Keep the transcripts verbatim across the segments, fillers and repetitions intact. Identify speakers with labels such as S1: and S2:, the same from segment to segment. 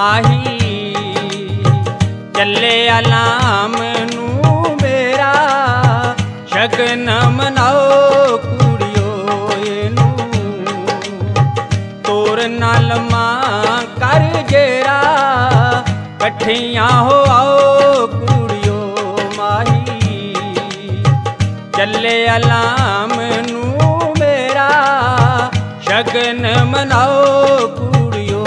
S1: ਮਾਹੀ ਚੱਲੇ ਅਲਾਮ ਨੂੰ ਮੇਰਾ ਸ਼ਗਨ ਮਨਾਓ ਕੁੜਿਓ ਇਹਨੂੰ ਤੋਰ ਨਾਲ ਮਾਂ ਕਰ ਜੇਰਾ ਇਕੱਠੀਆਂ ਹੋ ਆਓ ਕੁੜਿਓ ਮਾਹੀ ਚੱਲੇ ਅਲਾਮ ਨੂੰ ਮੇਰਾ ਸ਼ਗਨ ਮਨਾਓ ਕੁੜਿਓ।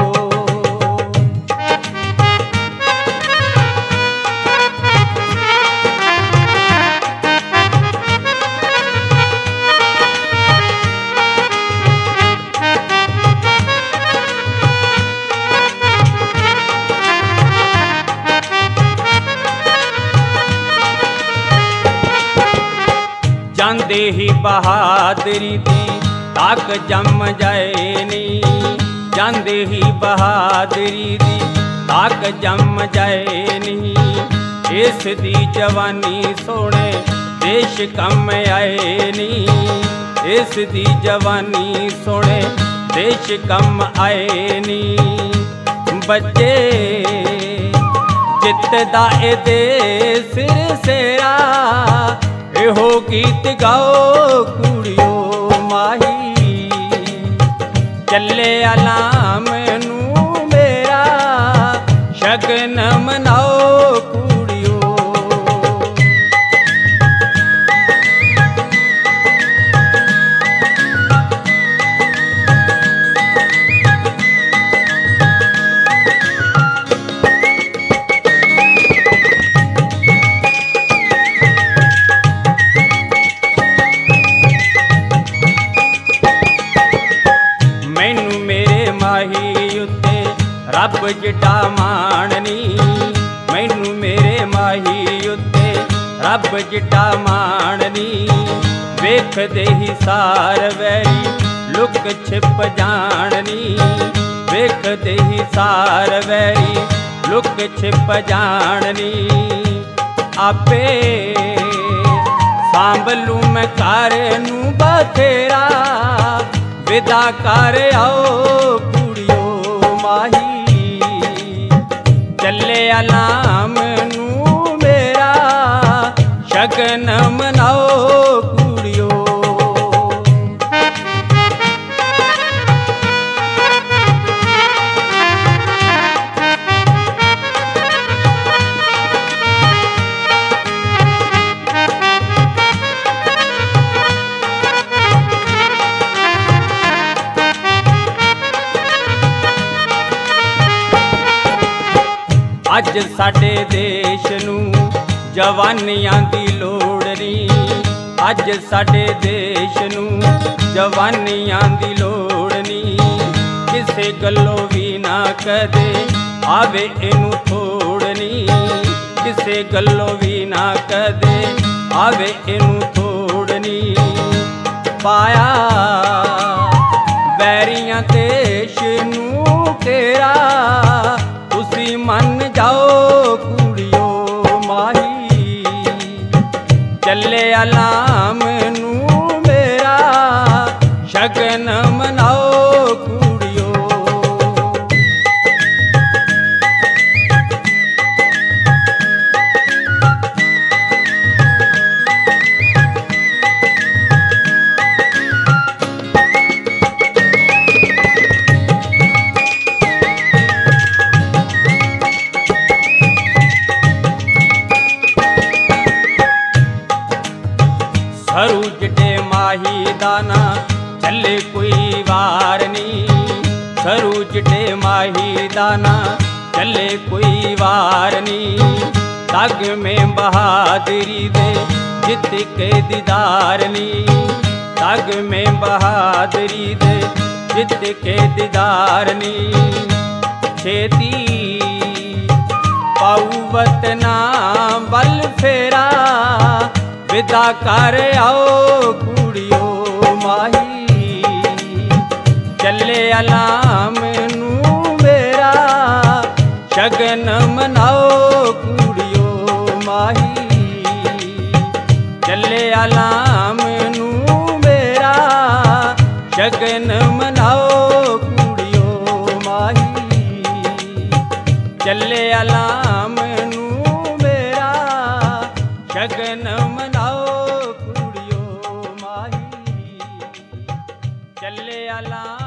S1: ਜਾਂਦੇ ਹੀ ਬਹਾਦਰੀ ਦੀ ਤਾਕ ਜੰਮ ਜਾਏ ਨੀ ਜਾਂਦੇ ਹੀ ਬਹਾਦਰੀ ਦੀ ਤਾਕ ਜੰਮ ਜਾਏ ਨੀ ਇਸ ਦੀ ਜਵਾਨੀ ਸੋਹਣੇ ਦੇਸ਼ ਕੰਮ ਆਏ ਨੀ ਇਸ ਦੀ ਜਵਾਨੀ ਸੋਹਣੇ ਦੇਸ਼ ਕੰਮ ਆਏ ਨੀ ਬੱਚੇ ਜਿੱਤਦਾ ਇਹਦੇ ਸਿਰ ਸੇਰਾ ਇਹੋ ਗੀਤ ਗਾਓ ਕੁੜਿਓ ਮਾਹੀ ਚੱਲੇ ਅਲਾਮ ਨੂੰ ਮੇਰਾ ਸ਼ਗਨ ਮਨਾਓ ਕੁੜਿਓ। ਮਾਹੀ ਉੱਤੇ ਰੱਬ ਜਿੱਡਾ ਮਾਣ ਨੀ ਮੈਨੂੰ ਮੇਰੇ ਮਾਹੀ ਉੱਤੇ ਰੱਬ ਜਿੱਡਾ ਮਾਣ ਨੀ ਵੇਖਦੇ ਹੀ ਸਾਰ ਵੈਰੀ ਲੁਕ ਛਿਪ ਜਾਣ ਨੀ ਵੇਖਦੇ ਹੀ ਸਾਰ ਵੈਰੀ ਲੁਕ ਛਿਪ ਜਾਣ ਨੀ ਆਪੇ ਸਾਂਭਲੂ ਮੈਂ ਘਰ ਨੂੰ ਬਥੇਰਾ ਵਿਦਾ ਕਰ ਆਓ ਕੁੜਿਓ ਮਾਹੀ ਚੱਲੇ ਅਲਾਮ ਨੂੰ ਮੇਰਾ ਸ਼ਗਨ ਮਨਾਓ ਕੁੜਿਓ। ਅੱਜ ਸਾਡੇ ਦੇਸ਼ ਨੂੰ ਜਵਾਨੀਆਂ ਦੀ ਲੋੜ ਨੀ ਅੱਜ ਸਾਡੇ ਦੇਸ਼ ਨੂੰ ਜਵਾਨੀਆਂ ਦੀ ਲੋੜ ਨੀ ਕਿਸੇ ਗੱਲੋਂ ਵੀ ਨਾ ਕਦੇ ਆਵੇ ਇਹਨੂੰ ਥੋੜ ਨੀ ਕਿਸੇ ਗੱਲੋਂ ਵੀ ਨਾ ਕਦੇ ਆਵੇ ਇਹਨੂੰ ਥੋੜ ਨੀ ਪਾਇਆ ਵੈਰੀਆਂ ਦੇਸ਼ ਨੂੰ ਘੇਰਾ ਤੁਸੀਂ ਮੰਨ ਜਾਓ ਕੁੜਿਓ ਮਾਹੀ ਚੱਲੇ ਅਲਾਮ ਨੂੰ ਮੇਰਾ ਸ਼ਗਨ ਮਨਾਓ ਕੁੜਿਓ। ਸਰੂ ਜਿੱਡੇ ਮਾਹੀ ਦਾ ਨਾ ਚੱਲੇ ਕੋਈ ਵਾਰ ਨੀ ਸਰੂ ਜਿੱਡੇ ਮਾਹੀ ਦਾ ਨਾ ਚੱਲੇ ਕੋਈ ਵਾਰ ਨੀ ਤਗ ਮੇ ਬਹਾਦਰੀ ਦੇ ਜਿੱਤ ਕੇ ਦੀਦਾਰ ਨੀ ਤਗ ਮੇ ਬਹਾਦਰੀ ਦੇ ਜਿੱਤ ਕੇ ਦੀਦਾਰ ਨੀ ਛੇਤੀ ਪਾਉ ਵਤਨਾ ਵੱਲ ਫੇਰਾ ਵਿਦਾ ਕਰ ਆਓ ਕੁੜਿਓ ਮਾਹੀ ਚੱਲੇ ਅਲਾਮ ਨੂੰ ਮੇਰਾ ਸ਼ਗਨ ਮਨਾਓ ਕੁੜਿਓ ਮਾਹੀ ਚੱਲੇ ਅਲਾਮ ਨੂੰ ਮੇਰਾ ਸ਼ਗਨ ਮਨਾਓ ਕੁੜਿਓ ਮਾਹੀ ਸਿਆਲਾਂ